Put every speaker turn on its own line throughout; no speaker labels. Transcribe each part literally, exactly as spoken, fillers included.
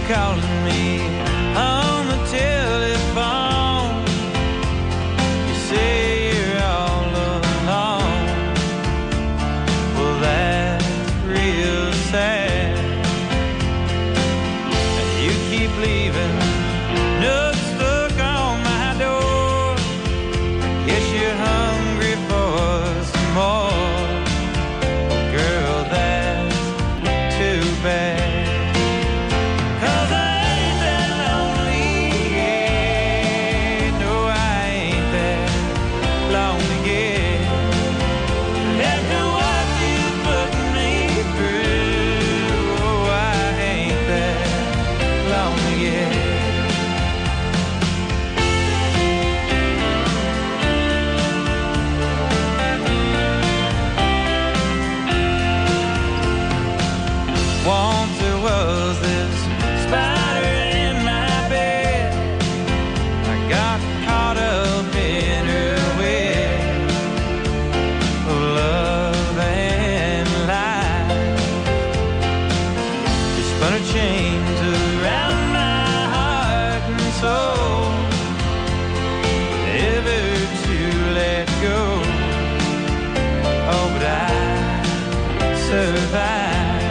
calling me on the telephone. You say you're all alone. Well, that's real sad. And you keep leaving notes stuck on my door. Guess you're hungry for some more. Girl, that's too bad. Once there was this spider in my bed. I got caught up in her web of love and life. She spun her chains around my heart and soul, never to let go. Oh, but I survived.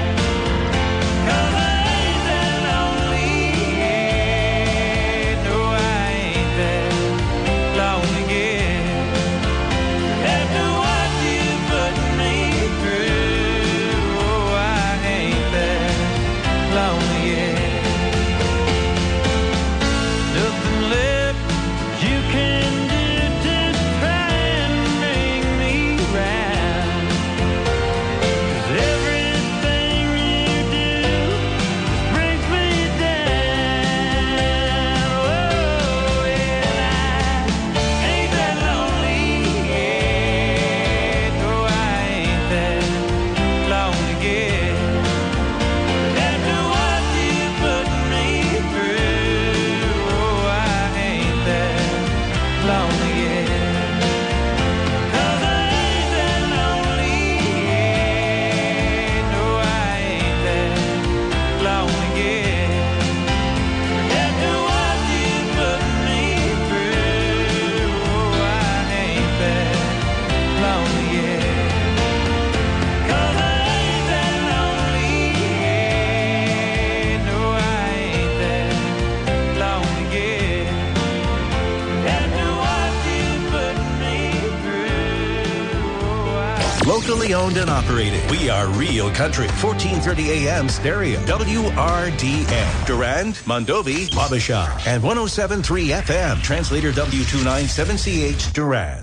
Locally owned and operated. We are Real Country. fourteen thirty A M stereo. W R D N. Durand, Mondovi, Wabasha. And one oh seven point three F M. Translator W two ninety-seven C H Durand.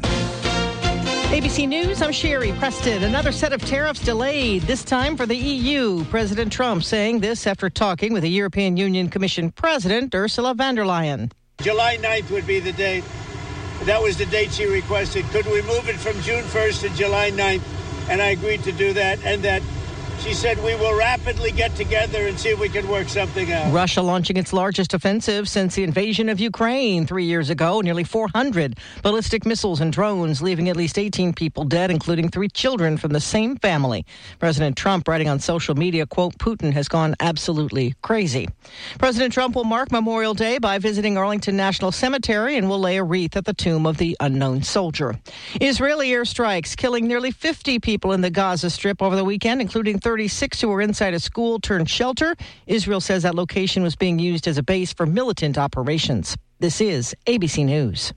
A B C News, I'm Sherry Preston. Another set of tariffs delayed, this time for the E U. President Trump saying this after talking with the European Union Commission President Ursula von der Leyen.
July ninth would be the date. That was the date she requested. Could we move it from June first to July ninth? And I agreed to do that. And that she said we will rapidly get together and see if we can work something out.
Russia launching its largest offensive since the invasion of Ukraine three years ago. Nearly four hundred ballistic missiles and drones, leaving at least eighteen people dead, including three children from the same family. President Trump writing on social media, quote, Putin has gone absolutely crazy. President Trump will mark Memorial Day by visiting Arlington National Cemetery and will lay a wreath at the tomb of the unknown soldier. Israeli airstrikes killing nearly fifty people in the Gaza Strip over the weekend, including thirty-six who were inside a school-turned-shelter. Israel says that location was being used as a base for militant operations. This is A B C News.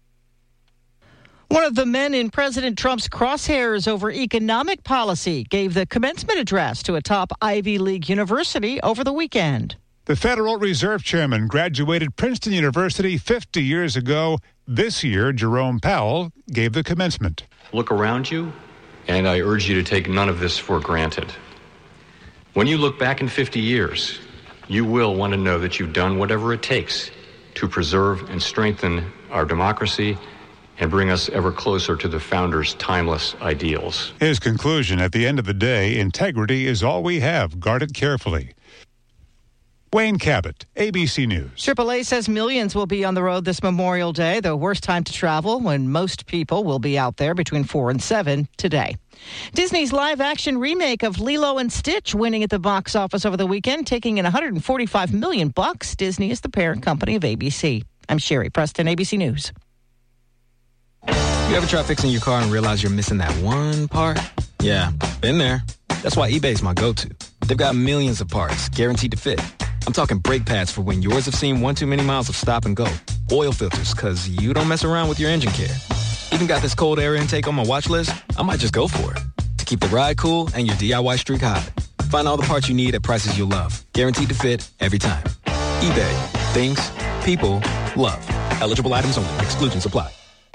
One of the men in President Trump's crosshairs over economic policy gave the commencement address to a top Ivy League university over the weekend.
The Federal Reserve Chairman graduated Princeton University fifty years ago. This year, Jerome Powell gave the commencement.
Look around you, and I urge you to take none of this for granted. When you look back in fifty years, you will want to know that you've done whatever it takes to preserve and strengthen our democracy and bring us ever closer to the founders' timeless ideals.
His conclusion, at the end of the day, integrity is all we have. Guard it carefully. Wayne Cabot, A B C News.
triple A says millions will be on the road this Memorial Day, the worst time to travel when most people will be out there between four and seven today. Disney's live-action remake of Lilo and Stitch winning at the box office over the weekend, taking in one hundred forty-five million dollars bucks. Disney is the parent company of A B C. I'm Sherry Preston, A B C News.
You ever try fixing your car and realize you're missing that one part? Yeah, been there. That's why eBay's my go-to. They've got millions of parts, guaranteed to fit. I'm talking brake pads for when yours have seen one too many miles of stop and go. Oil filters, because you don't mess around with your engine care. Even got this cold air intake on my watch list. I might just go for it. To keep the ride cool and your D I Y streak high. Find all the parts you need at prices you'll love. Guaranteed to fit every time. eBay. Things. People. Love. Eligible items only. Exclusions apply.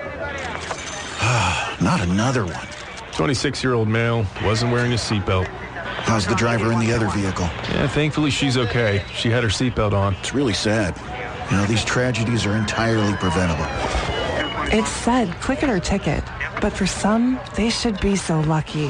Not another one.
twenty-six-year-old male, wasn't wearing a seatbelt.
How's the driver in the other vehicle?
Yeah, thankfully she's okay. She had her seatbelt on.
It's really sad. You know, these tragedies are entirely preventable.
It said click it or ticket, but for some, they should be so lucky.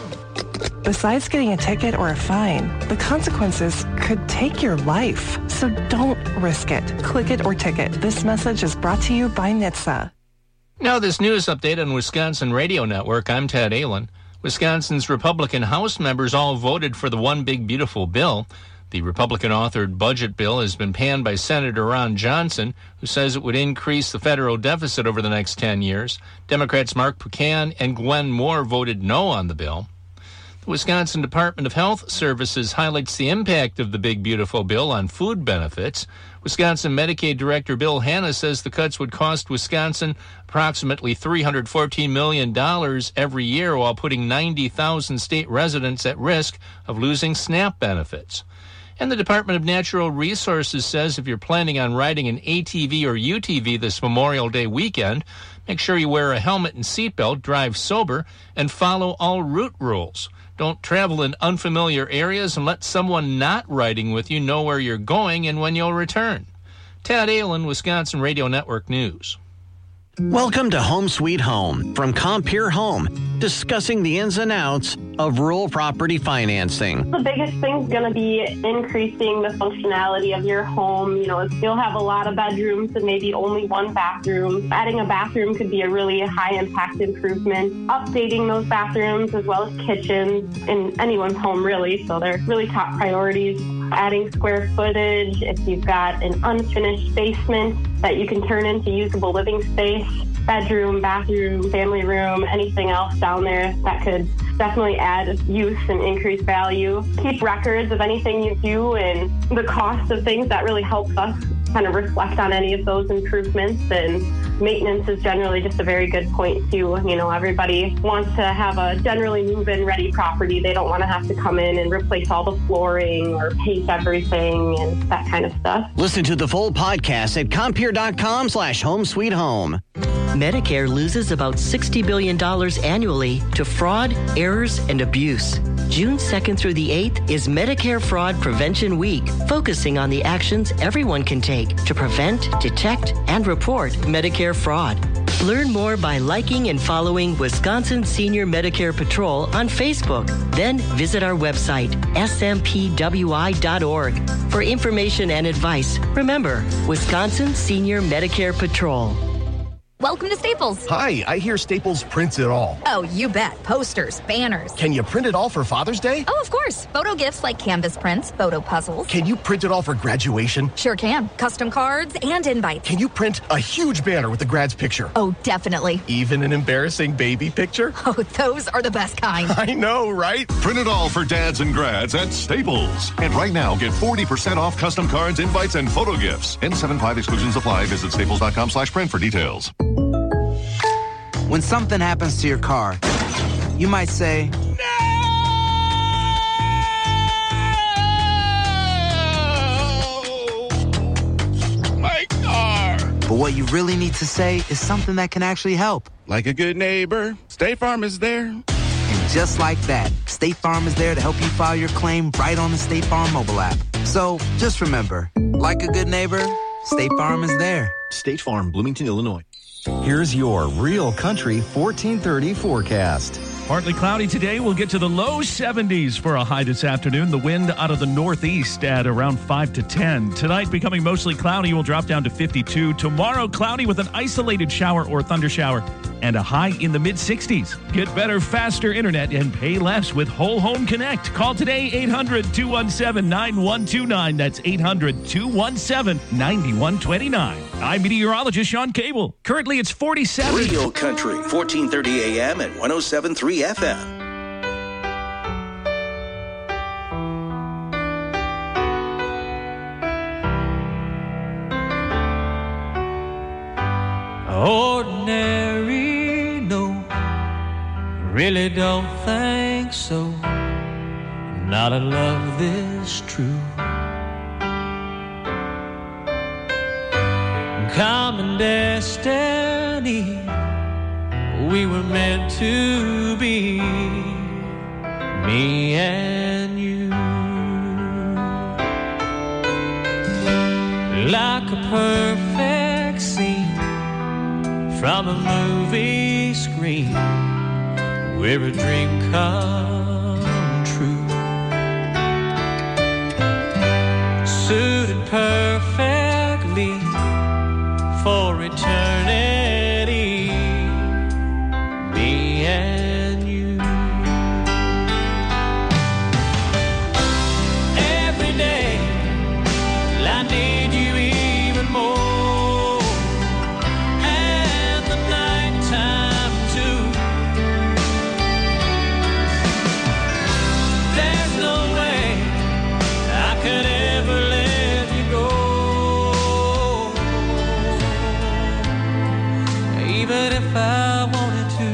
Besides getting a ticket or a fine, the consequences could take your life. So don't risk it. Click it or ticket. This message is brought to you by N H T S A.
Now this news update on Wisconsin Radio Network. I'm Ted Allen. Wisconsin's Republican House members all voted for the One Big Beautiful Bill. The Republican-authored budget bill has been panned by Senator Ron Johnson, who says it would increase the federal deficit over the next ten years. Democrats Mark Buchan and Gwen Moore voted no on the bill. The Wisconsin Department of Health Services highlights the impact of the Big Beautiful Bill on food benefits. Wisconsin Medicaid Director Bill Hanna says the cuts would cost Wisconsin approximately three hundred fourteen million dollars every year, while putting ninety thousand state residents at risk of losing SNAP benefits. And the Department of Natural Resources says if you're planning on riding an A T V or U T V this Memorial Day weekend, make sure you wear a helmet and seatbelt, drive sober, and follow all route rules. Don't travel in unfamiliar areas and let someone not riding with you know where you're going and when you'll return. Tad Allen, Wisconsin Radio Network News.
Welcome to Home Sweet Home from Compeer Home, discussing the ins and outs of rural property financing.
The biggest thing is going to be increasing the functionality of your home. You know, you'll have a lot of bedrooms and maybe only one bathroom. Adding a bathroom could be a really high-impact improvement. Updating those bathrooms as well as kitchens in anyone's home, really. So they're really top priorities. Adding square footage, if you've got an unfinished basement that you can turn into usable living space, bedroom, bathroom, family room, anything else down there that could definitely add use and increase value. Keep records of anything you do and the cost of things. That really helps us kind of reflect on any of those improvements. And maintenance is generally just a very good point too. You know, everybody wants to have a generally move-in ready property. They don't want to have to come in and replace all the flooring or paint everything and that kind of stuff.
Listen to the full podcast at Compeer.com slash home sweet home.
Medicare loses about sixty billion dollars annually to fraud, errors, and abuse. June second through the eighth is Medicare Fraud Prevention Week, focusing on the actions everyone can take to prevent, detect, and report Medicare fraud. Learn more by liking and following Wisconsin Senior Medicare Patrol on Facebook. Then visit our website, S M P W I dot org, for information and advice. Remember, Wisconsin Senior Medicare Patrol.
Welcome to Staples.
Hi, I hear Staples prints it all.
Oh, you bet. Posters, banners.
Can you print it all for Father's Day?
Oh, of course. Photo gifts like canvas prints, photo puzzles.
Can you print it all for graduation?
Sure can. Custom cards and invites.
Can you print a huge banner with the grad's picture?
Oh, definitely.
Even an embarrassing baby picture?
Oh, those are the best kind.
I know, right?
Print it all for dads and grads at Staples. And right now, get forty percent off custom cards, invites, and photo gifts. N seventy-five exclusions apply. Visit staples.com slash print for details.
When something happens to your car, you might say,
No! My car!
But what you really need to say is something that can actually help.
Like a good neighbor, State Farm is there.
And just like that, State Farm is there to help you file your claim right on the State Farm mobile app. So just remember, like a good neighbor, State Farm is there.
State Farm, Bloomington, Illinois.
Here's your Real Country fourteen thirty forecast. Partly cloudy today. We'll get to the low seventies for a high this afternoon. The wind out of the northeast at around five to ten. Tonight, becoming mostly cloudy, will drop down to fifty-two. Tomorrow, cloudy with an isolated shower or thunder shower and a high in the mid-sixties. Get better, faster internet and pay less with Whole Home Connect. Call today, eight hundred, two one seven, nine one two nine. That's eight hundred, two one seven, nine one two nine. I'm meteorologist Sean Cable. Currently, it's forty-seven.
Real Country, fourteen thirty A M and one oh seven point three F M.
Ordinary, no, really don't think so. Not a love this true. Common destiny, we were meant to be, me and you. Like a perfect scene from a movie screen, where a dream come true. Suited perfectly for eternity, me and you. Every day I need you even more, and the nighttime too. There's no way I could ever let you go, even if I wanted to.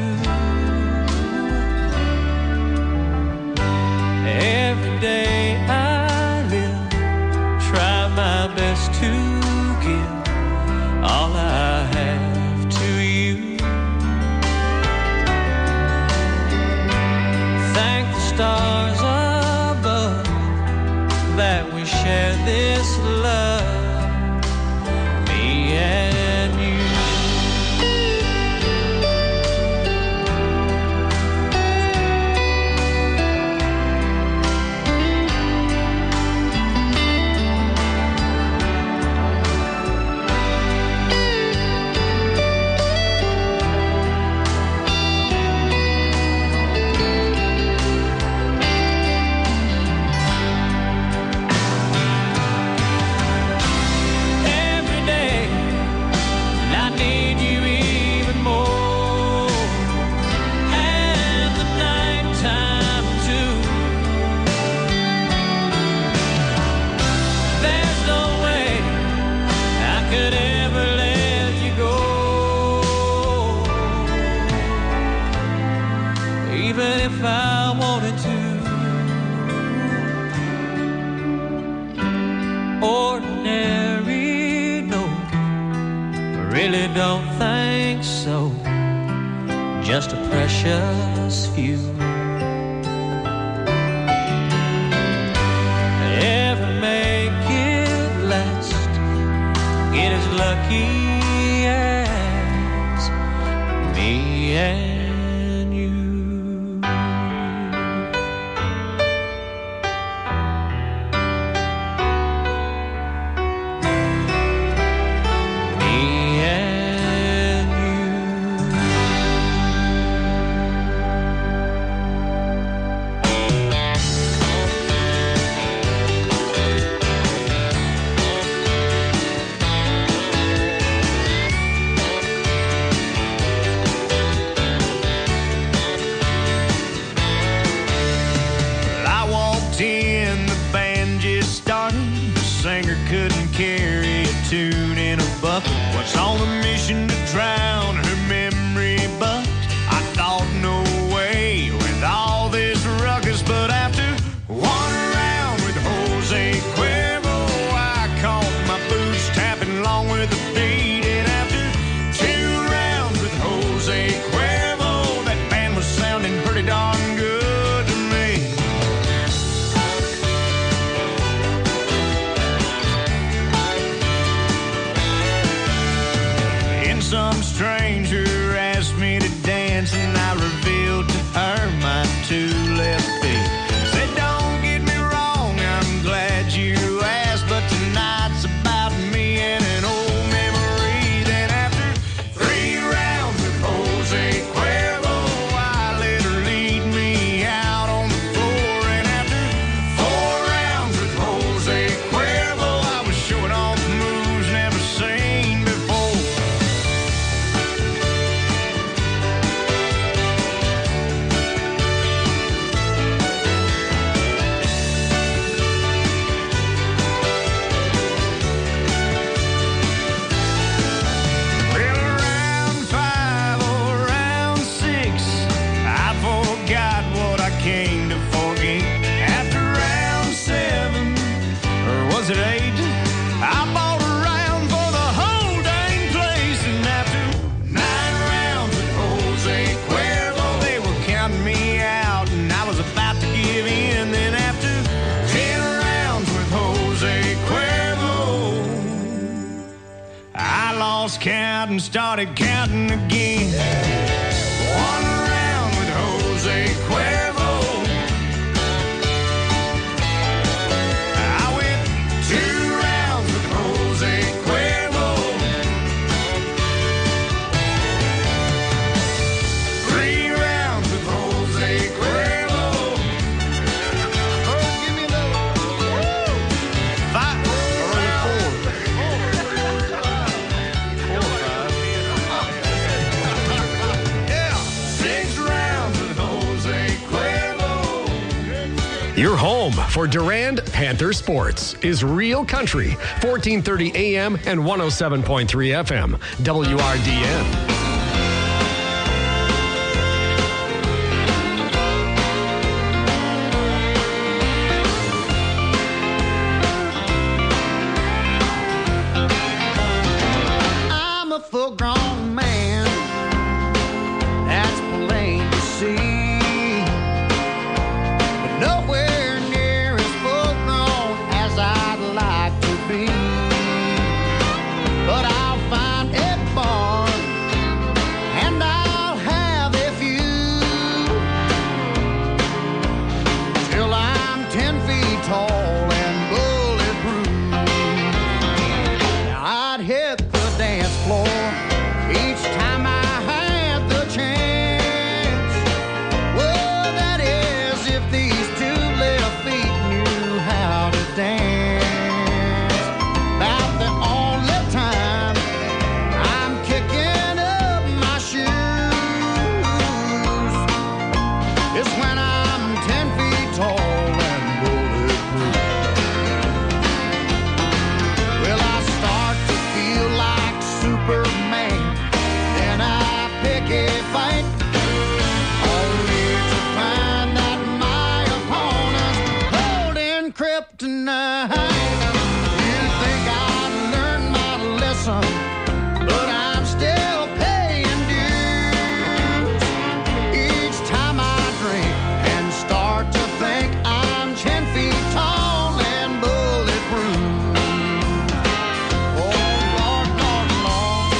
Every day I live, try my best to give all I have to you. Thank the stars above that we share this love, me and you. Every day I need you even more, and the nighttime too. There's no way I could ever let you go, even if I wanted to. Ordinary, no, really don't think so. Just a precious few. Ever make it last, get as lucky as me and you. Me and
Well, I walked in, the band just started. The singer couldn't carry a tune in a bucket. Was on a mission to drown her memory, but I thought no way with all this ruckus. But after one round with Jose Cuervo, I caught my boots tapping along with the beat. And after two rounds with Jose Cuervo, that band was sounding pretty darn good to me. And some stranger asked me to dance, and I revealed to her lost count and started counting again. One round with Jose Cuervo. I went two rounds with Jose Cuervo. Three rounds with Jose Cuervo. Oh, give me another. Five.
Your home for Durand Panther Sports is Real Country, fourteen thirty A M and one oh seven point three F M, W R D N.
I'm a full-grown man, that's plain to see, but nowhere near as full-grown as I'd like to be. But I'll find a barn and I'll have a few till I'm ten feet tall and bulletproof. Now I'd hit the dance floor each time I had the chance. Well, that is if these two left feet knew how to dance. About the only time I'm kicking up my shoes is when I'm ten feet tall and bulletproof. Well, I start to feel like Superman, then I pick a fight, only to find that my opponent's holding kryptonite. You think I've learned my lesson, but I'm still paying dues. Each time I drink and start to think I'm ten feet tall and bulletproof. Oh, Lord, Lord, Lord.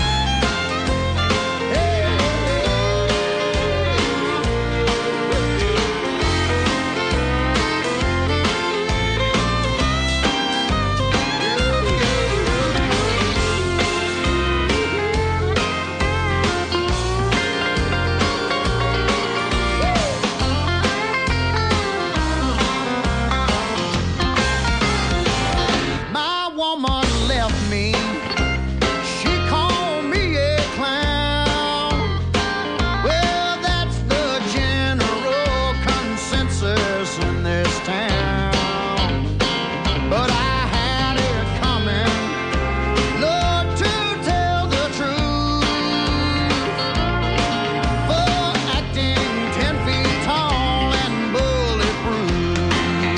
My woman left me. She called me a clown. Well, that's the general consensus in this town. But I had it coming, Lord, to tell the truth. For acting ten feet tall and bulletproof.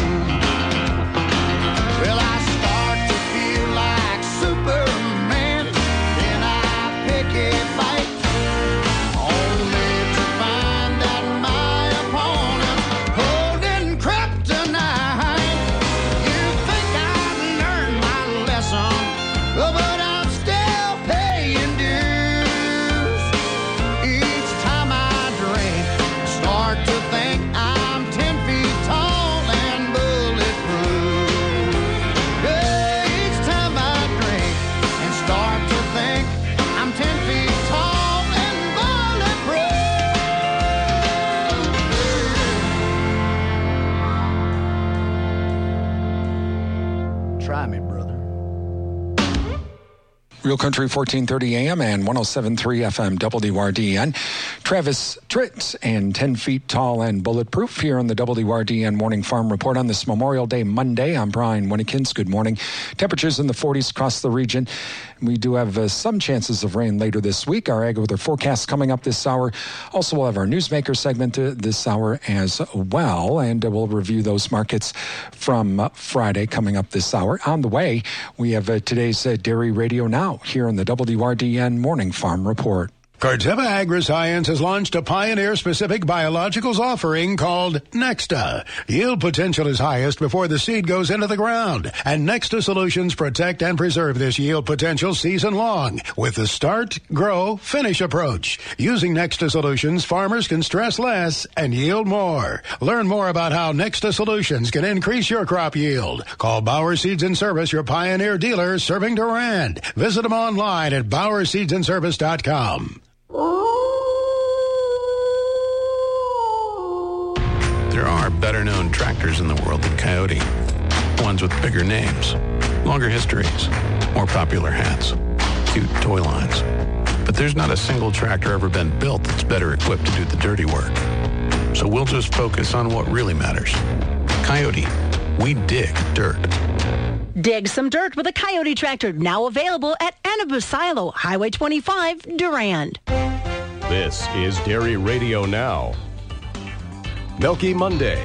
Well, I start to feel like Superman, then I pick a fight, only to find that my opponent holding kryptonite. You think I've learned my lesson, but I'm still paying dues. Each time I drink, start to think I'm ten feet tall and bulletproof. Yeah, each time I drink and start to think I'm ten feet tall and bulletproof. Try me, brother.
Real Country, fourteen thirty A M and one oh seven point three F M, W R D N. Travis Tritt and ten feet tall and bulletproof here on the W R D N Morning Farm Report on this Memorial Day Monday. I'm Brian Winnikins. Good morning. Temperatures in the forties across the region. We do have uh, some chances of rain later this week. Our ag weather forecast coming up this hour. Also, we'll have our Newsmaker segment uh, this hour as well, and uh, we'll review those markets from uh, Friday coming up this hour. On the way, we have uh, today's uh, Dairy Radio Now here on the W R D N Morning Farm Report.
Corteva Agriscience has launched a pioneer-specific biologicals offering called Nexta. Yield potential is highest before the seed goes into the ground, and Nexta solutions protect and preserve this yield potential season long with the start, grow, finish approach. Using Nexta solutions, farmers can stress less and yield more. Learn more about how Nexta solutions can increase your crop yield. Call Bauer Seeds and Service, your pioneer dealer serving Durand. Visit them online at bauer seeds and service dot com.
There are better-known tractors in the world than Coyote. Ones with bigger names, longer histories, more popular hats, cute toy lines. But there's not a single tractor ever been built that's better equipped to do the dirty work. So we'll just focus on what really matters. Coyote, we dig dirt.
Dig some dirt with a Coyote tractor, now available at Anibus Silo, Highway twenty-five, Durand.
This is Dairy Radio Now. Milky Monday.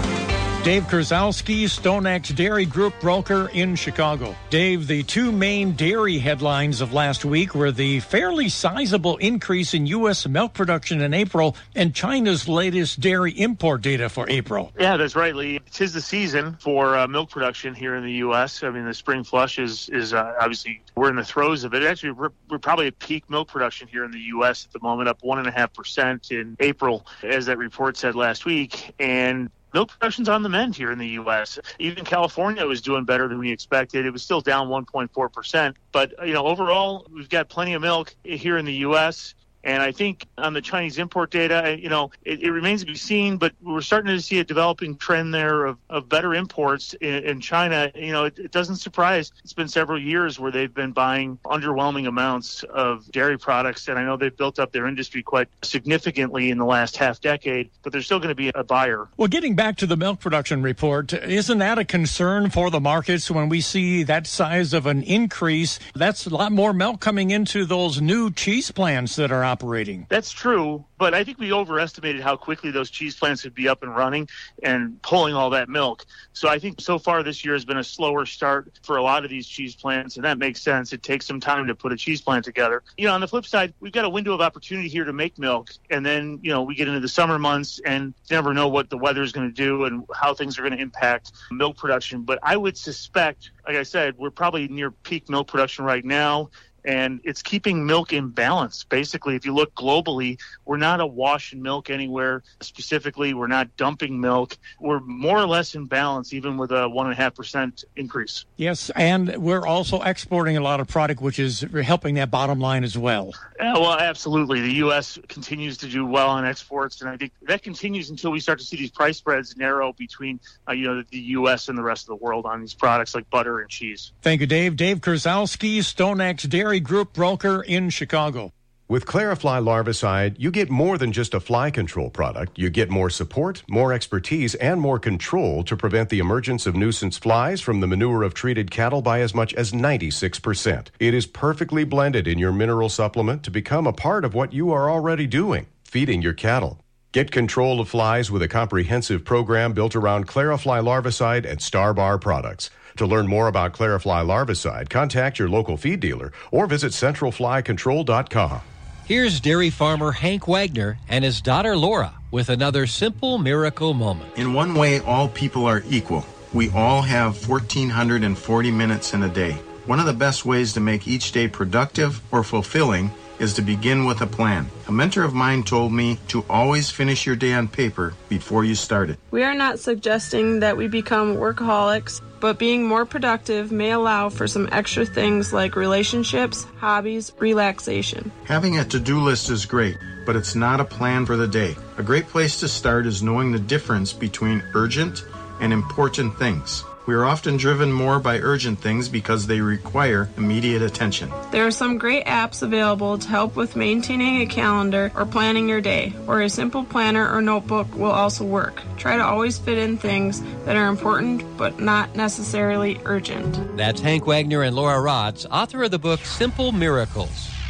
Dave Krasowski, StoneX Dairy Group broker in Chicago. Dave, the two main dairy headlines of last week were the fairly sizable increase in U S milk production in April and China's latest dairy import data for April.
Yeah, that's right, Lee. Tis the season for uh, milk production here in the U S. I mean, the spring flush is, is uh, obviously, we're in the throes of it. Actually, we're, we're probably at peak milk production here in the U S at the moment, up one point five percent in April, as that report said last week. And milk production's on the mend here in the U S. Even California was doing better than we expected. It was still down one point four percent. But, you know, overall, we've got plenty of milk here in the U S. And I think on the Chinese import data, you know, it, it remains to be seen, but we're starting to see a developing trend there of, of better imports in, in China. You know, it, it doesn't surprise. It's been several years where they've been buying underwhelming amounts of dairy products, and I know they've built up their industry quite significantly in the last half decade, but they're still going to be a buyer.
Well, getting back to the milk production report, isn't that a concern for the markets when we see that size of an increase? That's a lot more milk coming into those new cheese plants that are operating.
That's true, but I think we overestimated how quickly those cheese plants would be up and running and pulling all that milk. So I think so far this year has been a slower start for a lot of these cheese plants, and that makes sense. It takes some time to put a cheese plant together. You know, on the flip side, we've got a window of opportunity here to make milk, and then, you know, we get into the summer months and you never know what the weather is going to do and how things are going to impact milk production. But I would suspect, like I said, we're probably near peak milk production right now. And it's keeping milk in balance. Basically, if you look globally, we're not awash in milk anywhere. Specifically, we're not dumping milk. We're more or less in balance, even with a one point five percent increase.
Yes, and we're also exporting a lot of product, which is helping that bottom line as well.
Yeah, well, absolutely. The U S continues to do well on exports, and I think that continues until we start to see these price spreads narrow between uh, you know, the U S and the rest of the world on these products like butter and cheese.
Thank you, Dave. Dave Krasowski, StoneX Dairy Group broker in Chicago.
With Clarifly Larvicide, you get more than just a fly control product. You get more support, more expertise, and more control to prevent the emergence of nuisance flies from the manure of treated cattle by as much as ninety-six percent. It is perfectly blended in your mineral supplement to become a part of what you are already doing, feeding your cattle. Get control of flies with a comprehensive program built around Clarifly Larvicide and Starbar products. To learn more about Clarifly Larvicide, contact your local feed dealer or visit central fly control dot com.
Here's dairy farmer Hank Wagner and his daughter Laura with another simple miracle moment.
In one way, all people are equal. We all have one thousand four hundred forty minutes in a day. One of the best ways to make each day productive or fulfilling is to begin with a plan. A mentor of mine told me to always finish your day on paper before you start it.
We are not suggesting that we become workaholics, but being more productive may allow for some extra things like relationships, hobbies, relaxation.
Having a to-do list is great, but it's not a plan for the day. A great place to start is knowing the difference between urgent and important things. We are often driven more by urgent things because they require immediate attention.
There are some great apps available to help with maintaining a calendar or planning your day, or a simple planner or notebook will also work. Try to always fit in things that are important but not necessarily urgent.
That's Hank Wagner and Laura Rotz, author of the book Simple Miracles.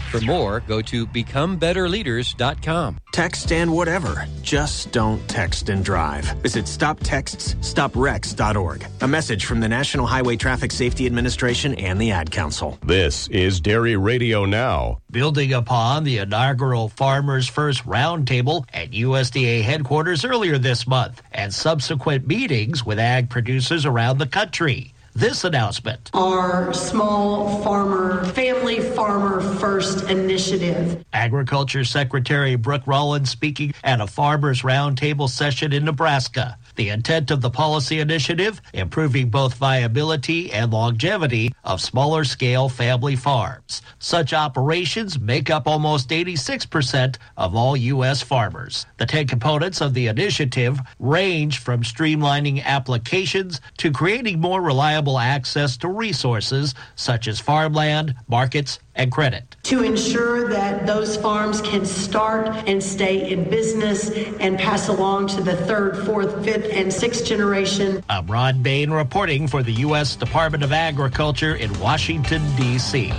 For more, go to become better leaders dot com.
Text and whatever. Just don't text and drive. Visit stop texts stop wrecks dot org. A message from the National Highway Traffic Safety Administration and the Ad Council.
This is Dairy Radio Now.
Building upon the inaugural Farmers First Roundtable at U S D A headquarters earlier this month and subsequent meetings with ag producers around the country. This announcement.
Our small farmer, family farmer first initiative.
Agriculture Secretary Brooke Rollins speaking at a Farmers Roundtable session in Nebraska. The intent of the policy initiative, improving both viability and longevity of smaller scale family farms. Such operations make up almost eighty-six percent of all U S farmers. The ten components of the initiative range from streamlining applications to creating more reliable access to resources such as farmland, markets, and credit.
To ensure that those farms can start and stay in business and pass along to the third, fourth, fifth, and sixth generation.
I'm Ron Bain reporting for the U S Department of Agriculture in Washington, D C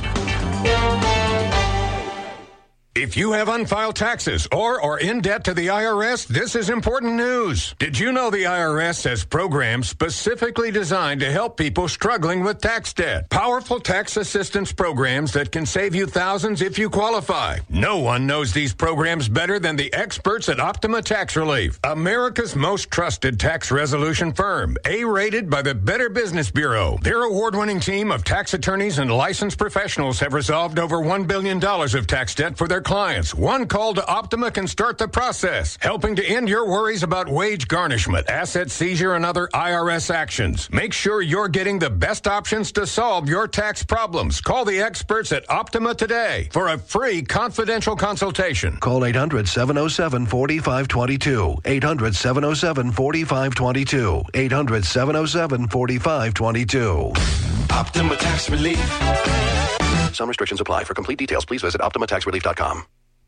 If you have unfiled taxes or are in debt to the I R S, this is important news. Did you know the I R S has programs specifically designed to help people struggling with tax debt? Powerful tax assistance programs that can save you thousands if you qualify. No one knows these programs better than the experts at Optima Tax Relief, America's most trusted tax resolution firm, A-rated by the Better Business Bureau. Their award-winning team of tax attorneys and licensed professionals have resolved over one billion dollars of tax debt for their clients. One call to Optima can start the process, helping to end your worries about wage garnishment, asset seizure, and other I R S actions. Make sure you're getting the best options to solve your tax problems. Call the experts at Optima today for a free confidential consultation.
Call eight hundred, seven oh seven, four five two two. eight hundred, seven oh seven, four five two two. eight hundred, seven oh seven, four five two two.
Optima Tax Relief.
Some restrictions apply. For complete details, please visit optima tax relief dot com.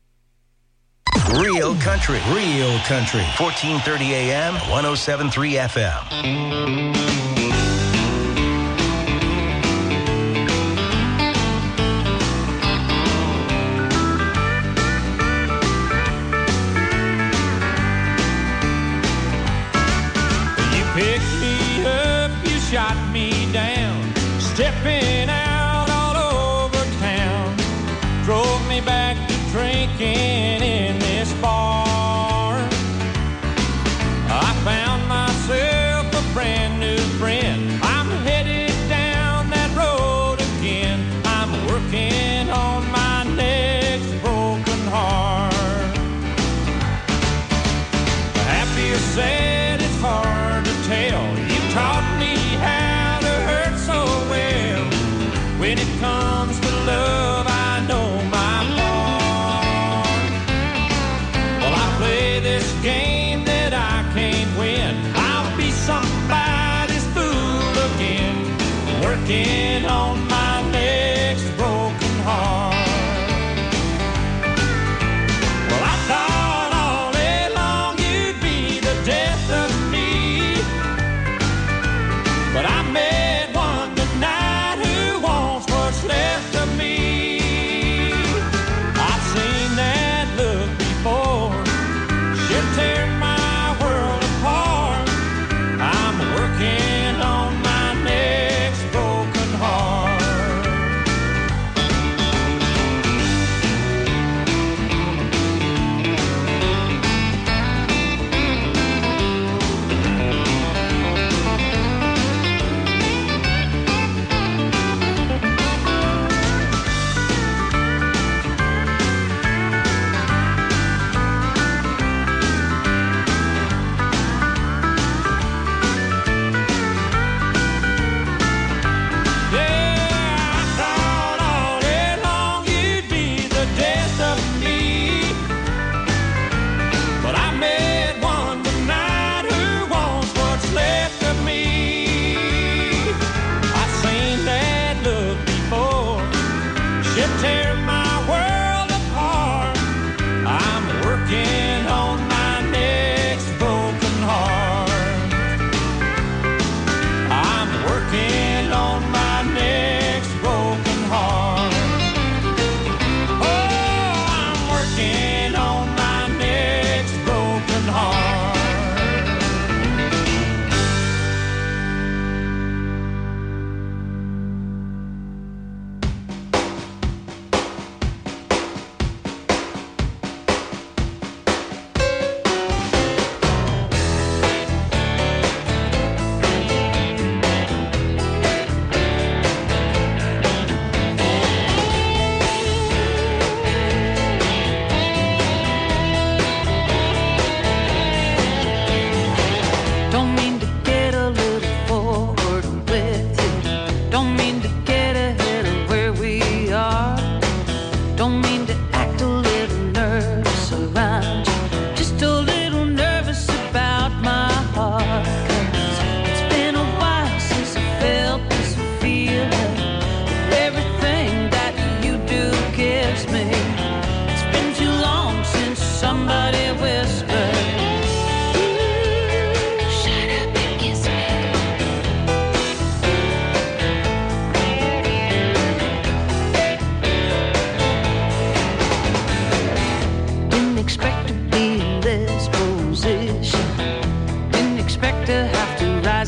Real country, real country. fourteen thirty A M, one oh seven point three F M.
Shot me down, stepping out all over town, drove me back to drinking in this bar. I found myself a brand new friend. I'm headed down that road again. I'm working on my next broken heart. Happy or sad, it's hard to tell. You taught me how to hurt so well. When it comes to love, I know my part. Well, I play this game that I can't win. I'll be somebody's fool again, working on my next broken heart. Well, I thought all day long you'd be the death of me, but I met one tonight who wants what's left of me. I've seen that look before. She'll tear my world apart. I'm working on my next broken heart.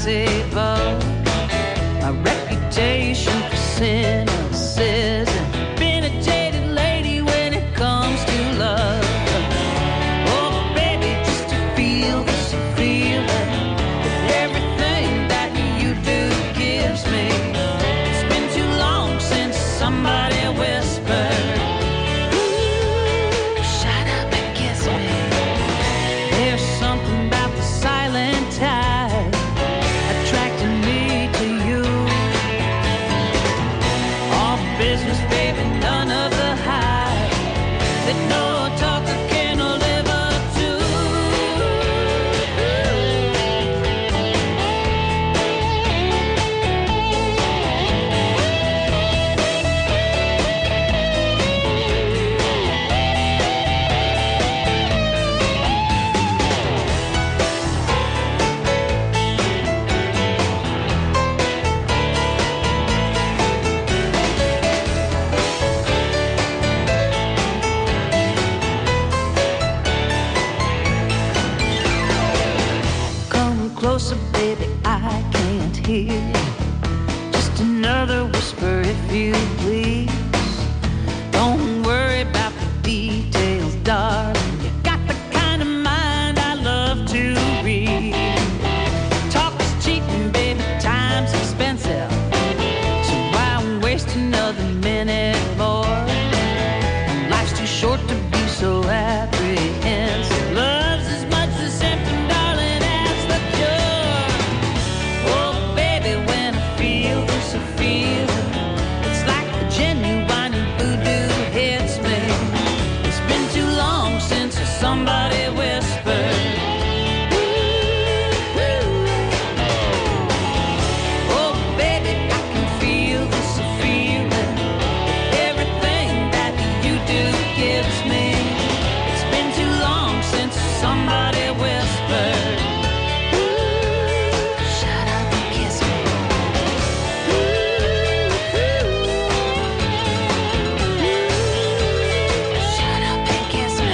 save up my reputation for cynicism. Been a jaded lady when it comes to love. Oh, baby, just to feel this feeling that everything that you do gives me. It's been too long since somebody whispered, ooh, shut up and kiss me. There's something about the silent tide attracting me to you. All business, baby, none of the hype that no talker can live up to. Come closer, baby, I can't hear. Just another whisper, if you please. Don't worry about the details, darling. You got the kind of mind I love to read. Talk is cheating, baby, time's expensive. So why waste another minute more? Life's too short to be so apprehensive. Love's as much the symptom, darling, as the cure. Oh, baby, when I feel this, I feel it. It's like the genuine voodoo hits me. It's been too long since somebody whispered, ooh, oh, baby, I can feel this feeling. Everything that you do gives me. It's been too long since somebody whispered, ooh, shut up and kiss me. Shut up and kiss me.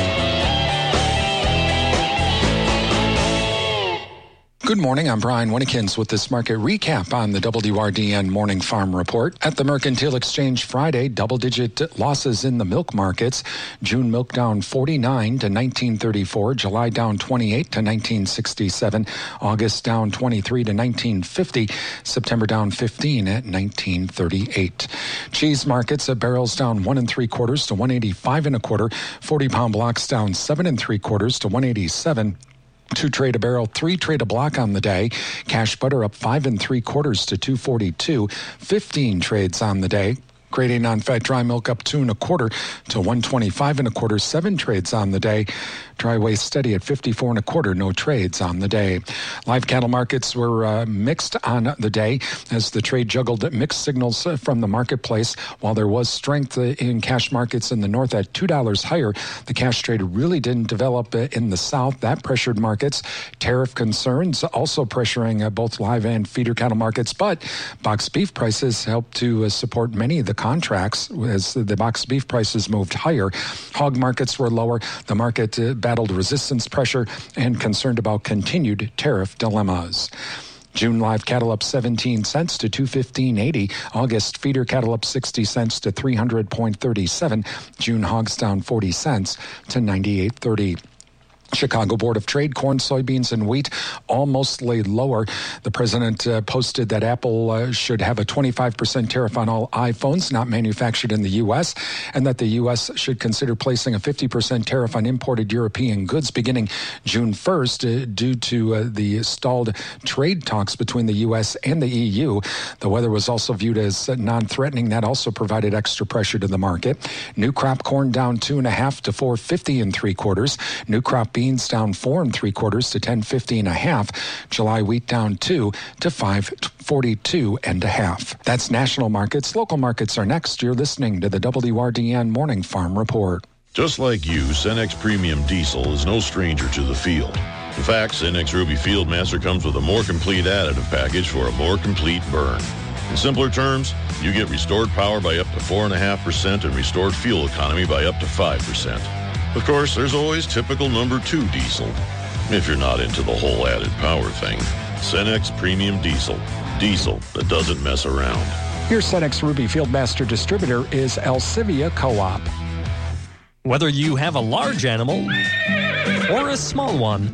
Good morning. I'm Brian Winnekins with this market recap on the W R D N Morning Farm Report. At the Mercantile Exchange Friday, double-digit losses in the milk markets. June milk down forty-nine to nineteen thirty-four. July down twenty-eight to nineteen sixty-seven. August down twenty-three to nineteen fifty. September down fifteen at nineteen thirty-eight. Cheese markets, uh, barrels down one and three quarters to one eighty-five and a quarter. forty-pound blocks down seven and three quarters to one eighty-seven. Two trade a barrel, three trade a block on the day. Cash butter up five and three quarters to two forty-two. Fifteen trades on the day. Grade A non-fat dry milk up two and a quarter to one twenty-five and a quarter. Seven trades on the day. Dry waste steady at fifty-four and a quarter. No trades on the day. Live cattle markets were uh, mixed on the day as the trade juggled mixed signals from the marketplace. While there was strength in cash markets in the north at two dollars higher, the cash trade really didn't develop in the south. That pressured markets. Tariff concerns also pressuring uh, both live and feeder cattle markets, but box beef prices helped to uh, support many of the contracts as the box beef prices moved higher. Hog markets were lower. The market uh, battled resistance pressure and concerned about continued tariff dilemmas. June live cattle up seventeen cents to two fifteen eighty. August feeder cattle up sixty cents to three hundred thirty-seven. June hogs down forty cents to ninety-eight thirty. Chicago Board of Trade, corn, soybeans, and wheat all mostly lower. The president uh, posted that Apple uh, should have a twenty-five percent tariff on all iPhones not manufactured in the U S, and that the U S should consider placing a fifty percent tariff on imported European goods beginning June first uh, due to uh, the stalled trade talks between the U S and the E U. The weather was also viewed as non-threatening. That also provided extra pressure to the market. New crop corn down two and a half to four fifty and three quarters. New crop beans Beans down four and three quarters to ten fifty and a half. July wheat down two to five forty-two and a half. That's national markets. Local markets are next. You're listening to the W R D N Morning Farm Report.
Just like you, Cenex Premium Diesel is no stranger to the field. In fact, Cenex Ruby Fieldmaster comes with a more complete additive package for a more complete burn. In simpler terms, you get restored power by up to four point five percent and restored fuel economy by up to five percent. Of course, there's always typical number two diesel, if you're not into the whole added power thing. Cenex Premium Diesel. Diesel that doesn't mess around.
Your Cenex Ruby Fieldmaster distributor is Alcivia Co-op.
Whether you have a large animal or a small one,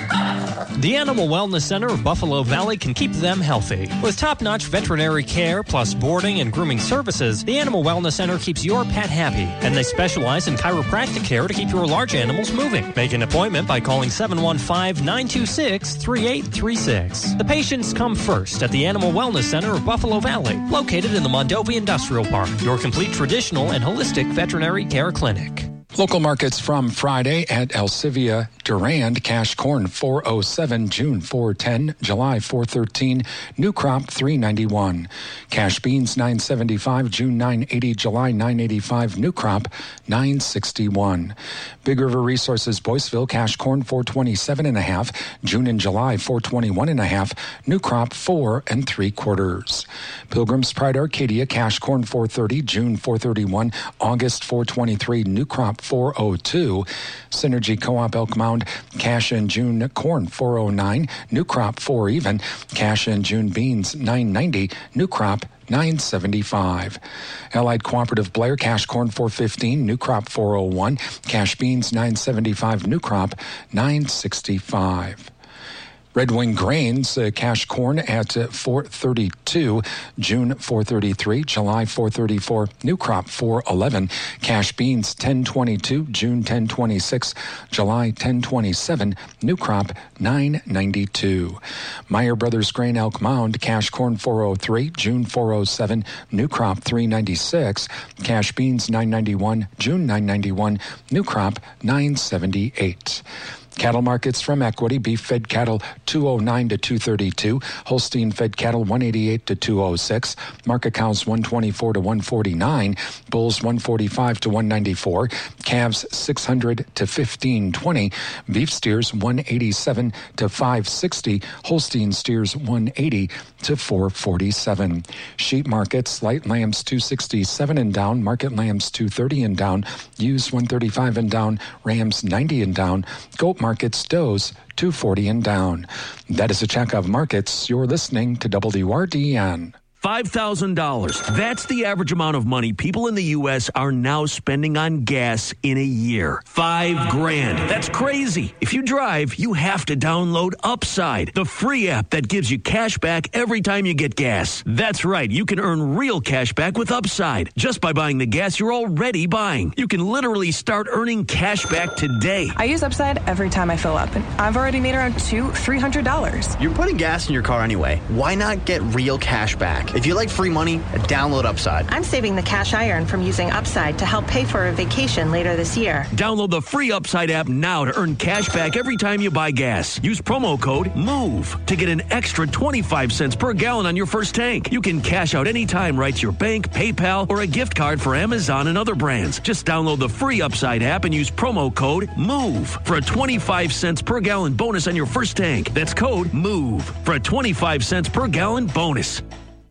the Animal Wellness Center of Buffalo Valley can keep them healthy. With top-notch veterinary care plus boarding and grooming services, the Animal Wellness Center keeps your pet happy, and they specialize in chiropractic care to keep your large animals moving. Make an appointment by calling seven one five, nine two six, three eight three six. The patients come first at the Animal Wellness Center of Buffalo Valley, located in the Mondovi Industrial Park, your complete traditional and holistic veterinary care clinic.
Local markets from Friday at Alcivia, Durand, cash corn four oh seven, June four ten, July four thirteen, new crop three ninety-one. Cash beans nine seventy-five, June nine eighty, July nine eighty-five, new crop nine sixty-one. Big River Resources, Boyceville, cash corn four twenty-seven and a half, June and July four twenty-one and a half, new crop four and three quarters. Pilgrim's Pride Arcadia, cash corn four thirty, June four thirty-one, August four twenty-three, new crop four oh two. Synergy Co-op Elk Mound, cash in June corn four oh nine, new crop four even. Cash in June beans nine ninety, new crop nine seventy-five. Allied Cooperative Blair, cash corn four fifteen, new crop four oh one. Cash beans nine seventy-five, new crop nine sixty-five. Red Wing Grains, uh, cash corn at uh, four thirty-two, June four thirty-three, July four thirty-four, new crop four eleven, cash beans ten twenty-two, June ten twenty-six, July ten twenty-seven, new crop nine ninety-two. Meyer Brothers Grain Elk Mound, cash corn four oh three, June four oh seven, new crop three ninety-six, cash beans nine ninety-one, June nine ninety-one, new crop nine seventy-eight. Cattle markets from Equity, beef fed cattle two oh nine to two thirty-two, Holstein fed cattle one eighty-eight to two oh six, market cows one twenty-four to one forty-nine, bulls one forty-five to one ninety-four, calves six hundred to fifteen twenty, beef steers one eighty-seven to five sixty, Holstein steers one eighty to four forty-seven. Sheep markets, light lambs two sixty-seven and down, market lambs two thirty and down, ewes one thirty-five and down, rams ninety and down, goat markets, does two forty and down. That is a check of markets. You're listening to W R D N.
five thousand dollars. That's the average amount of money people in the U S are now spending on gas in a year. Five grand. That's crazy. If you drive, you have to download Upside, the free app that gives you cash back every time you get gas. That's right. You can earn real cash back with Upside just by buying the gas you're already buying. You can literally start earning cash back today.
I use Upside every time I fill up, and I've already made around two, three hundred dollars.
You're putting gas in your car anyway. Why not get real cash back? If you like free money, download Upside.
I'm saving the cash I earn from using Upside to help pay for a vacation later this year.
Download the free Upside app now to earn cash back every time you buy gas. Use promo code MOVE to get an extra twenty-five cents per gallon on your first tank. You can cash out anytime right to your bank, PayPal, or a gift card for Amazon and other brands. Just download the free Upside app and use promo code MOVE for a twenty-five cents per gallon bonus on your first tank. That's code MOVE for a twenty-five cents per gallon bonus.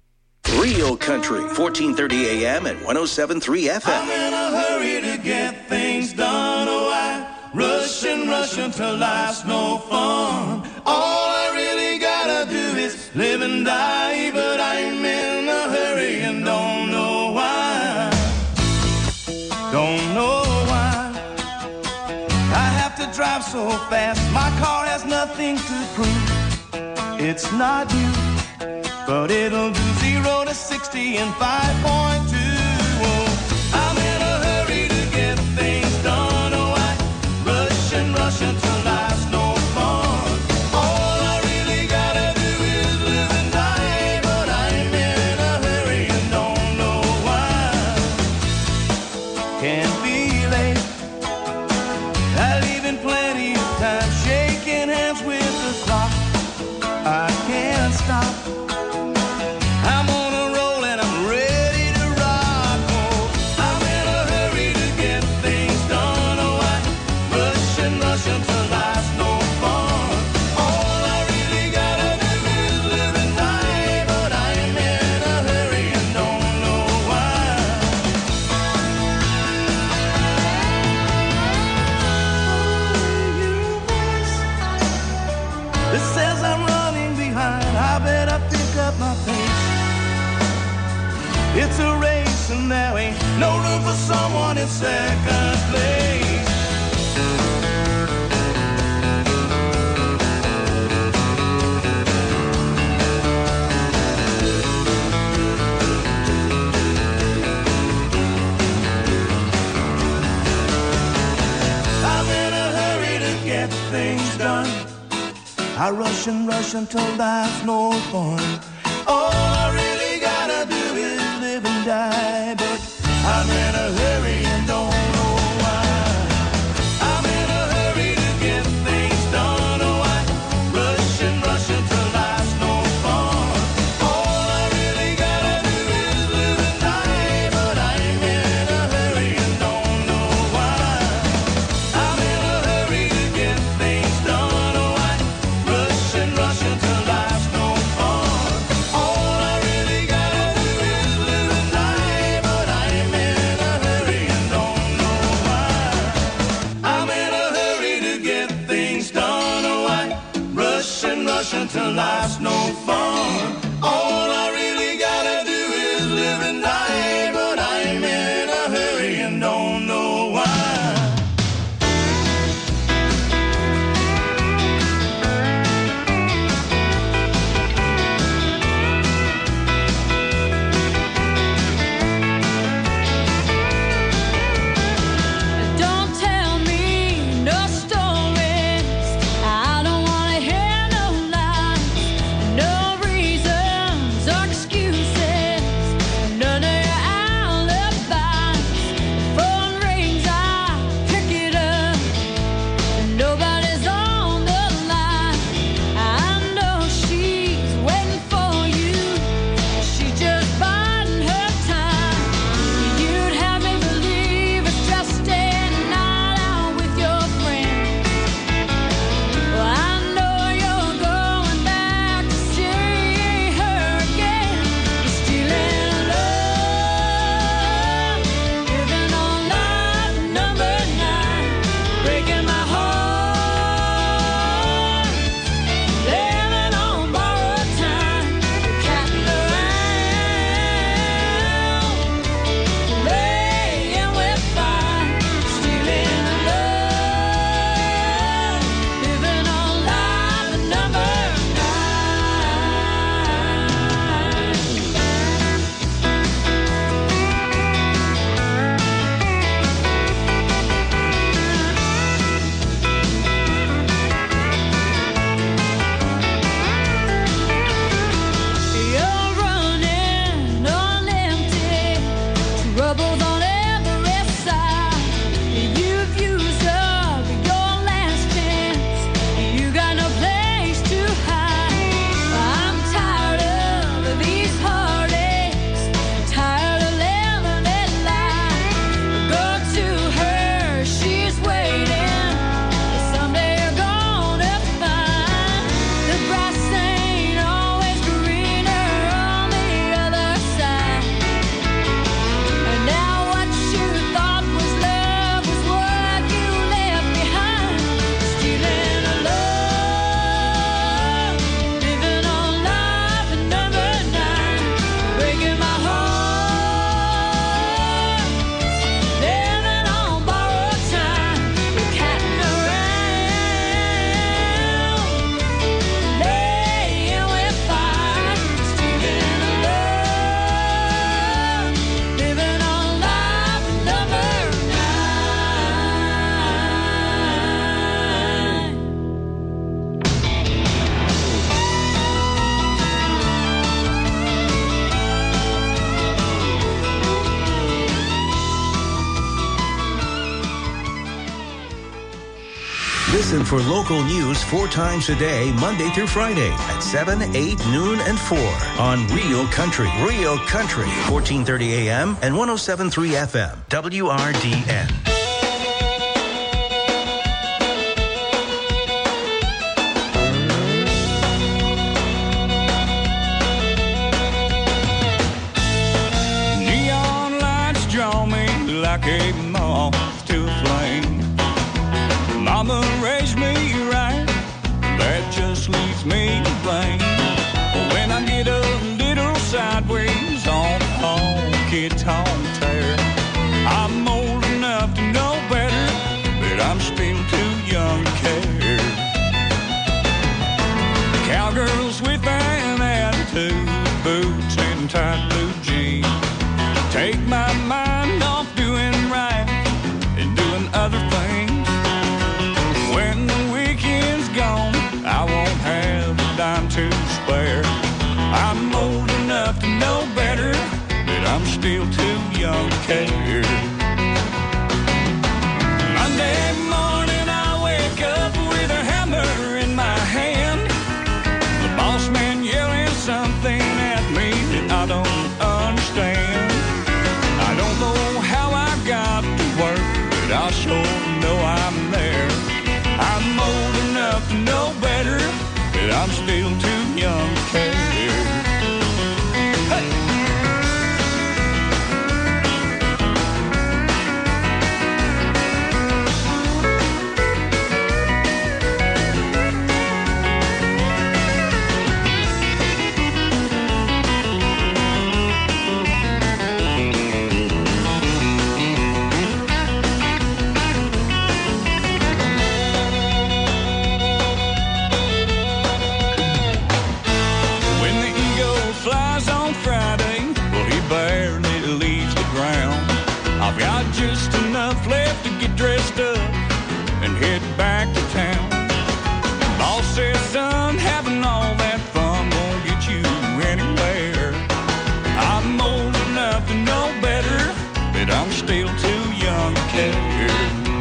Real Country, fourteen thirty A M and one oh seven point three F M.
I'm in a hurry to get things done. Oh, I rush and rush until life's no fun. All I really gotta do is live and die, but I'm in a hurry and don't know why. Don't know why. I have to drive so fast. My car has nothing to prove. It's not you. But it'll do zero to sixty in five point two. Oh, I'm in a hurry to get things done. Oh, I rush and rush until life's no fun. All I really gotta do is live and die. But I'm in a hurry and don't know why. Can't be late. I leave in plenty of time, shaking hands with the clock. I can't stop. I'm on a roll and I'm ready to rock. Oh, I'm in a hurry to get things done. Oh, I rush and rush until life's no fun. All I really gotta do is live and die. But I'm in a hurry and don't know why. Oh, you voice that says I'm running behind. It's a race and there ain't no room for someone in second place. I'm in a hurry to get things done. I rush and rush until life's no fun. All I really gotta do is live and die, but I'm in a hurry and don't know why. I'm in a hurry to get things done. Oh, I rush and rush until life's no fun. All I really gotta do is live and die, but I'm in a hurry and don't know why. I'm in a hurry to get things done. Oh, I rush and rush until life's no fun. All I really gotta do is live and die, but I'm in a hurry and don't know why. I'm in a hurry to get things done. Oh, I rush and rush until life's no fun. All I really gotta do is live and die, but I'm in a hurry and don't know why.
Don't tell me no stories. I don't wanna hear no lies, no reasons or excuses, none of your alibis. Phone rings, I pick it up. Nobody's on the line. I know she's waiting for you. She's just biding her time. You'd have me believe it's just a night out with your friends. Well, I know you're going back to see her again. You're stealing love, living on life number nine, breaking my heart, living on borrowed time. You're catting around, playing with fire, stealing love, living on life number You're running on empty, troubles on every side. You've used up your last chance. You got no place to hide. I'm tired of these heartaches, tired of living that life. Go to her, she's waiting. Someday you're gonna find the grass ain't always greener on the other side. And now what you thought was love was what you left behind. Stealing love, living on life number nine, breaking my heart, living on borrowed time. You're catting around, laying with fire, stealing love, living on life number nine.
Listen for local news four times a day, Monday through Friday at seven, eight, noon, and four on Real Country. Real Country, fourteen thirty A M and one oh seven point three F M, W R D N.
Neon lights draw me like a moth to a flame. Mama raised me right, that just leaves me to blame. When I get a little sideways on home, and tight blue jeans. Take my mind off doing right and doing other things. When the weekend's gone, I won't have a dime to spare. I'm old enough to know better, but I'm still too young to care. Monday morning I wake up with a hammer in my hand. The boss man yelling something at me that I don't understand. I don't know how I got to work, but I sure know I'm there. I'm old enough to know better, but I'm still too young to care. Just enough left to get dressed up and head back to town. Boss says, son, having all that fun won't get you anywhere. I'm old enough to know better, but I'm still too young to care.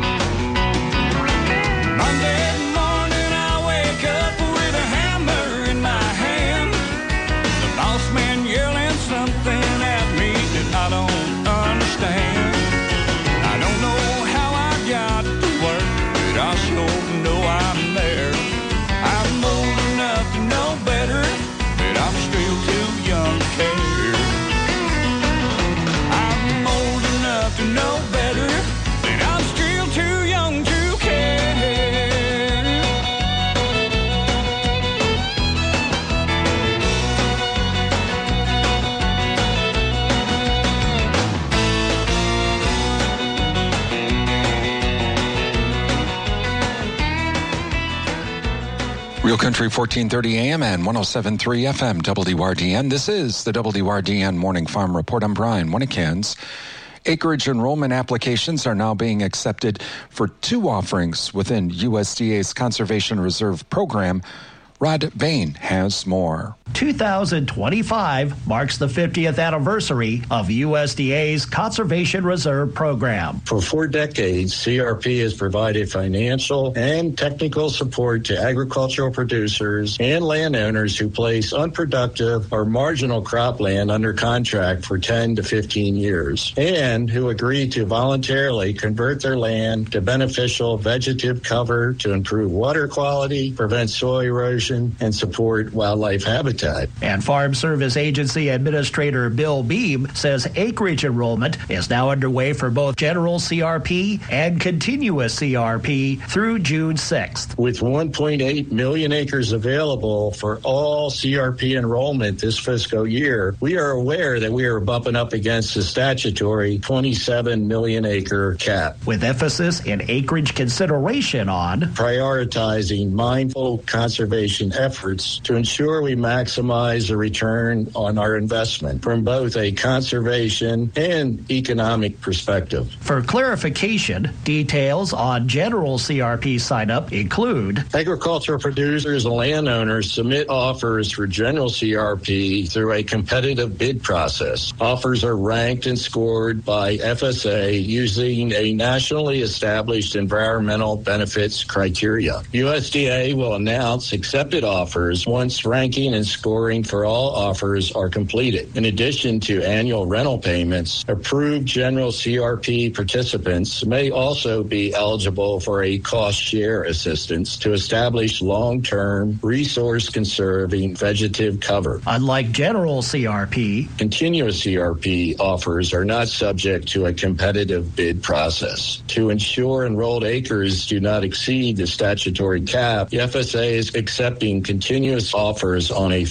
Monday morning I wake up with a hammer in my hand. The boss man yelling something at me that I don't understand. I sure know I'm there. I'm old enough to know better, but I'm still too young to care. I'm old enough to know better, but I'm still too young to care.
Real Country fourteen thirty A M and one oh seven point three F M W D R D N. This is the W D R D N Morning Farm Report. I'm Brian Winnekans. Acreage enrollment applications are now being accepted for two offerings within U S D A's Conservation Reserve Program. Rod Bain has more.
two thousand twenty-five marks the fiftieth anniversary of U S D A's Conservation Reserve Program.
For four decades, C R P has provided financial and technical support to agricultural producers and landowners who place unproductive or marginal cropland under contract for ten to fifteen years, and who agree to voluntarily convert their land to beneficial vegetative cover to improve water quality, prevent soil erosion, and support wildlife habitat.
And Farm Service Agency Administrator Bill Beam says acreage enrollment is now underway for both general C R P and continuous C R P through June sixth.
With one point eight million acres available for all C R P enrollment this fiscal year, we are aware that we are bumping up against the statutory twenty-seven million acre cap.
With emphasis in acreage consideration on
prioritizing mindful conservation efforts to ensure we maximize the return on our investment from both a conservation and economic perspective.
For clarification, details on general C R P sign-up include
agricultural producers and landowners submit offers for general C R P through a competitive bid process. Offers are ranked and scored by F S A using a nationally established environmental benefits criteria. U S D A will announce accepted offers once ranking and scoring for all offers are completed. In addition to annual rental payments, approved general C R P participants may also be eligible for a cost share assistance to establish long-term resource-conserving vegetative cover.
Unlike general C R P,
continuous C R P offers are not subject to a competitive bid process. To ensure enrolled acres do not exceed the statutory cap, the F S A is accepting continuous offers on a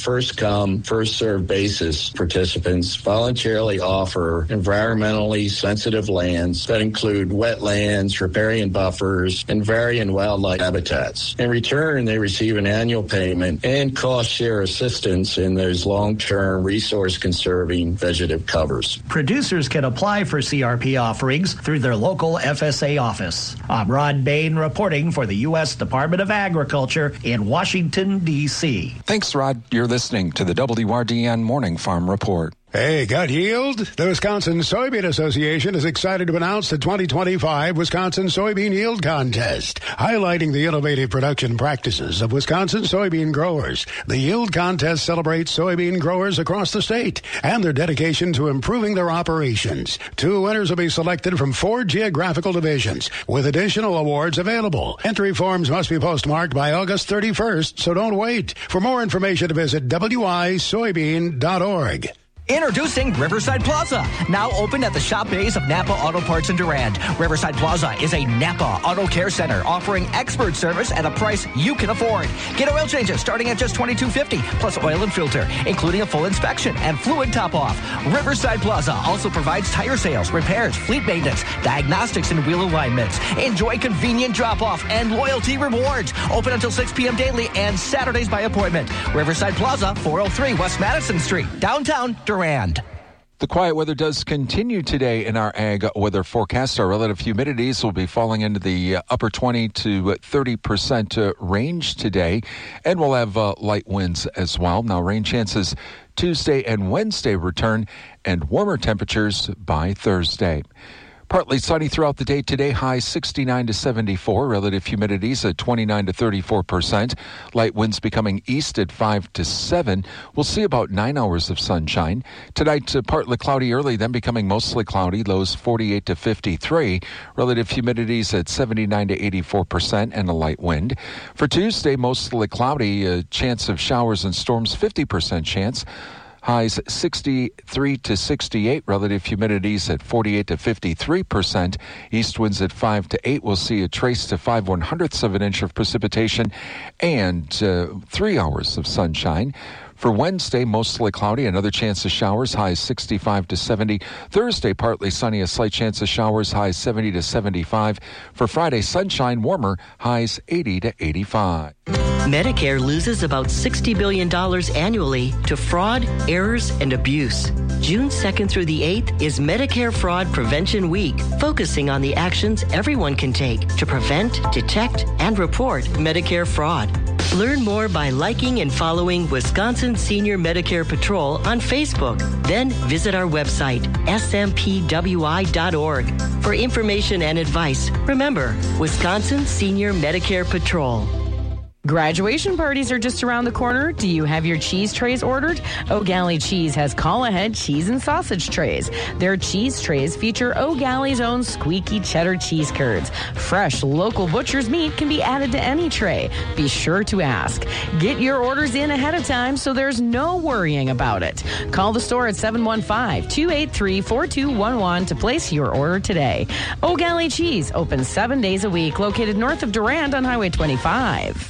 first come, first served basis. Participants voluntarily offer environmentally sensitive lands that include wetlands, riparian buffers, and varying wildlife habitats. In return, they receive an annual payment and cost share assistance in those long-term resource-conserving vegetative covers.
Producers can apply for C R P offerings through their local F S A office. I'm Rod Bain reporting for the U S Department of Agriculture in Washington, D C
Thanks, Rod. You're listening to the W R D N Morning Farm Report.
Hey, gut yield? The Wisconsin Soybean Association is excited to announce the twenty twenty-five Wisconsin Soybean Yield Contest, highlighting the innovative production practices of Wisconsin soybean growers. The Yield Contest celebrates soybean growers across the state and their dedication to improving their operations. Two winners will be selected from four geographical divisions, with additional awards available. Entry forms must be postmarked by August thirty-first, so don't wait. For more information, visit w i soybean dot org.
Introducing Riverside Plaza, now open at the shop bays of Napa Auto Parts in Durand. Riverside Plaza is a Napa Auto Care Center offering expert service at a price you can afford. Get oil changes starting at just twenty-two fifty, plus oil and filter, including a full inspection and fluid top-off. Riverside Plaza also provides tire sales, repairs, fleet maintenance, diagnostics, and wheel alignments. Enjoy convenient drop-off and loyalty rewards. Open until six p.m. daily and Saturdays by appointment. Riverside Plaza, four oh three West Madison Street, downtown Durand. Durand.
The quiet weather does continue today in our ag weather forecast. Our relative humidities will be falling into the upper twenty to thirty percent range today, and we'll have uh, light winds as well. Now, rain chances Tuesday and Wednesday return, and warmer temperatures by Thursday. Partly sunny throughout the day today, high sixty-nine to seventy-four, relative humidities at twenty-nine to thirty-four percent. Light winds becoming east at five to seven. We'll see about nine hours of sunshine. Tonight, uh, partly cloudy early, then becoming mostly cloudy, lows forty-eight to fifty-three. Relative humidities at seventy-nine to eighty-four percent and a light wind. For Tuesday, mostly cloudy, a chance of showers and storms, fifty percent chance. Highs sixty-three to sixty-eight, relative humidities at forty-eight to fifty-three percent. East winds at five to eight. We'll see a trace to five one hundredths of an inch of precipitation and uh, three hours of sunshine. For Wednesday, mostly cloudy, another chance of showers, highs sixty-five to seventy. Thursday, partly sunny, a slight chance of showers, highs seventy to seventy-five. For Friday, sunshine, warmer, highs eighty to eighty-five.
Medicare loses about sixty billion dollars annually to fraud, errors, and abuse. June second through the eighth is Medicare Fraud Prevention Week, focusing on the actions everyone can take to prevent, detect, and report Medicare fraud. Learn more by liking and following Wisconsin Senior Medicare Patrol on Facebook. Then visit our website, s m p w i dot org. For information and advice, remember, Wisconsin Senior Medicare Patrol.
Graduation parties are just around the corner. Do you have your cheese trays ordered? O'Galley Cheese has call-ahead cheese and sausage trays. Their cheese trays feature O'Galley's own squeaky cheddar cheese curds. Fresh, local butcher's meat can be added to any tray. Be sure to ask. Get your orders in ahead of time so there's no worrying about it. Call the store at seven one five, two eight three, four two one one to place your order today. O'Galley Cheese, open seven days a week, located north of Durand on Highway twenty-five.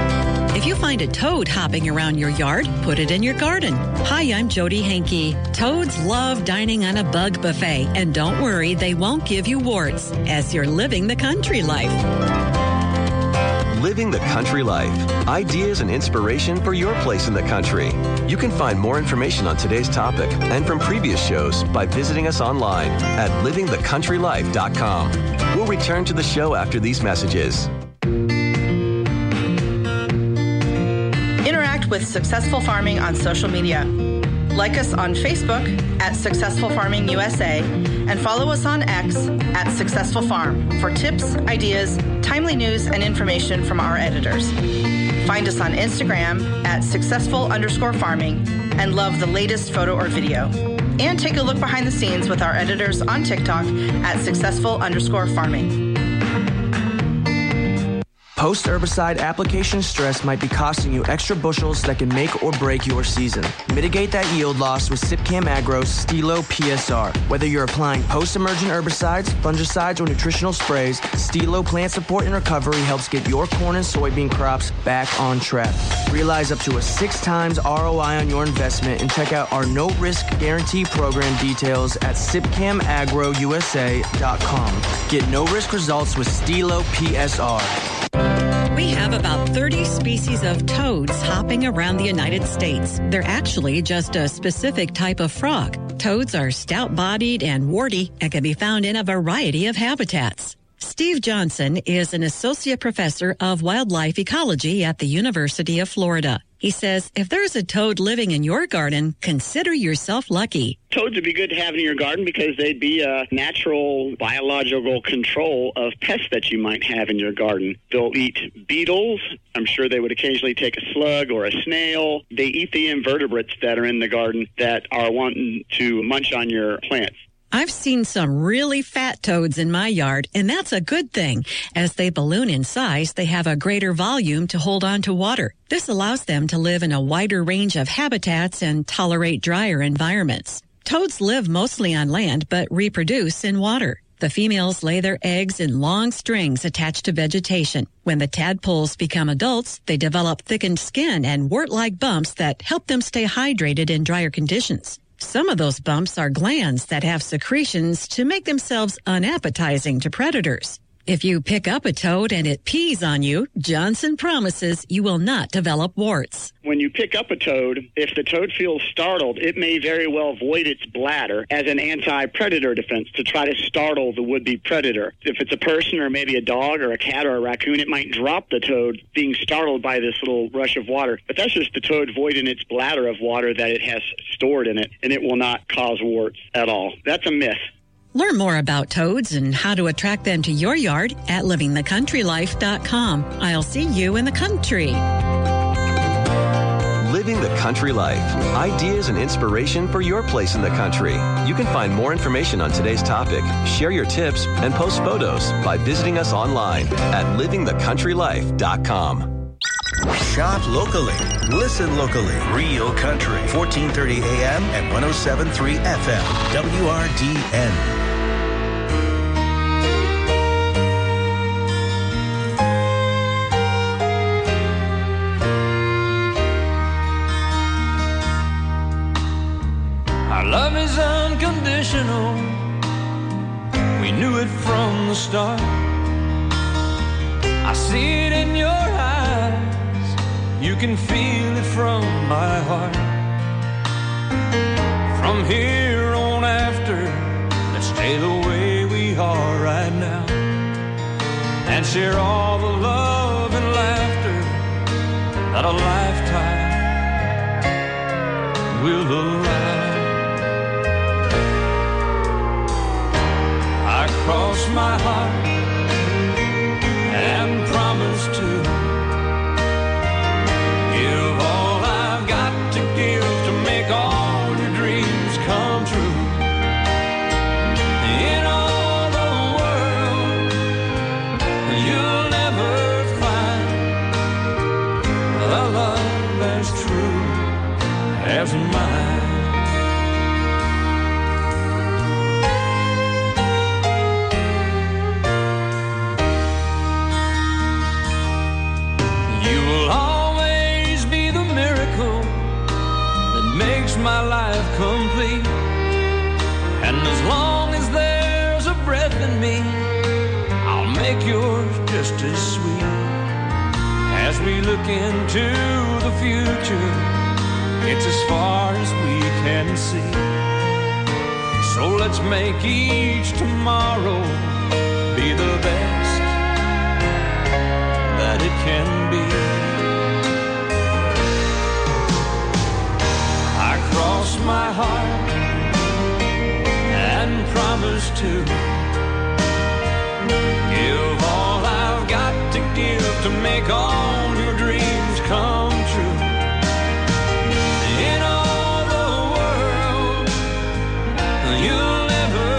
If you find a toad hopping around your yard, put it in your garden. Hi, I'm Jody Hankey. Toads love dining on a bug buffet, and don't worry, they won't give you warts as you're living the country life.
Living the country life. Ideas and inspiration for your place in the country. You can find more information on today's topic and from previous shows by visiting us online at living the country life dot com. We'll return to the show after these messages.
Interact with Successful Farming on social media. Like us on Facebook at Successful Farming U S A and follow us on X at Successful Farm for tips, ideas, timely news, and information from our editors. Find us on Instagram at Successful underscore Farming and love the latest photo or video. And take a look behind the scenes with our editors on TikTok at Successful underscore Farming.
Post-herbicide application stress might be costing you extra bushels that can make or break your season. Mitigate that yield loss with Sipcam Agro's Stilo P S R. Whether you're applying post-emergent herbicides, fungicides, or nutritional sprays, Stilo Plant Support and Recovery helps get your corn and soybean crops back on track. Realize up to a six times R O I on your investment and check out our no-risk guarantee program details at sipcam agro u s a dot com. Get no-risk results with Stilo P S R.
We have about thirty species of toads hopping around the United States. They're actually just a specific type of frog. Toads are stout-bodied and warty and can be found in a variety of habitats. Steve Johnson is an associate professor of wildlife ecology at the University of Florida. He says if there's a toad living in your garden, consider yourself lucky.
Toads would be good to have in your garden because they'd be a natural biological control of pests that you might have in your garden. They'll eat beetles. I'm sure they would occasionally take a slug or a snail. They eat the invertebrates that are in the garden that are wanting to munch on your plants.
I've seen some really fat toads in my yard, and that's a good thing. As they balloon in size, they have a greater volume to hold on to water. This allows them to live in a wider range of habitats and tolerate drier environments. Toads live mostly on land, but reproduce in water. The females lay their eggs in long strings attached to vegetation. When the tadpoles become adults, they develop thickened skin and wart-like bumps that help them stay hydrated in drier conditions. Some of those bumps are glands that have secretions to make themselves unappetizing to predators. If you pick up a toad and it pees on you, Johnson promises you will not develop warts.
When you pick up a toad, if the toad feels startled, it may very well void its bladder as an anti-predator defense to try to startle the would-be predator. If it's a person or maybe a dog or a cat or a raccoon, it might drop the toad being startled by this little rush of water. But that's just the toad voiding its bladder of water that it has stored in it, and it will not cause warts at all. That's a myth.
Learn more about toads and how to attract them to your yard at living the country life dot com. I'll see you in the country.
Living the Country Life. Ideas and inspiration for your place in the country. You can find more information on today's topic, share your tips, and post photos by visiting us online at living the country life dot com.
Shop locally. Listen locally. Real Country. fourteen thirty A M and one oh seven point three F M. W R D N.
Our love is unconditional. We knew it from the start. I see it in your eyes. You can feel it from my heart. From here on after, let's stay the way we are right now and share all the love and laughter that a lifetime will allow. I cross my heart and promise to give all I've got to give to make all your dreams come true. In all the world, you'll never find a love as true as mine. My life complete, and as long as there's a breath in me, I'll make yours just as sweet. As we look into the future, it's as far as we can see. So let's make each tomorrow be the best that it can be. Cross my heart and promise to give all I've got to give to make all your dreams come true. In all the world, you'll never